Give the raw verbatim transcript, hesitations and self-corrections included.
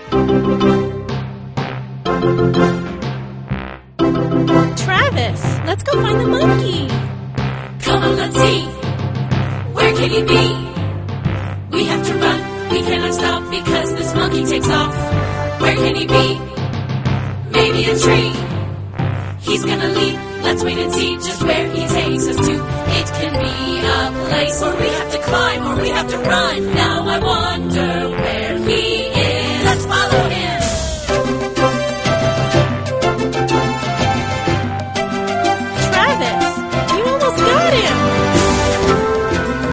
Travis, let's go find the monkey. Come on, let's see. Where can he be? We have to run, we cannot stop because this monkey takes off. Where can he be? Maybe a tree. He's gonna leap, let's wait and see just where he takes us to. It can be a place where we have to climb or we have to run. Now I wonder where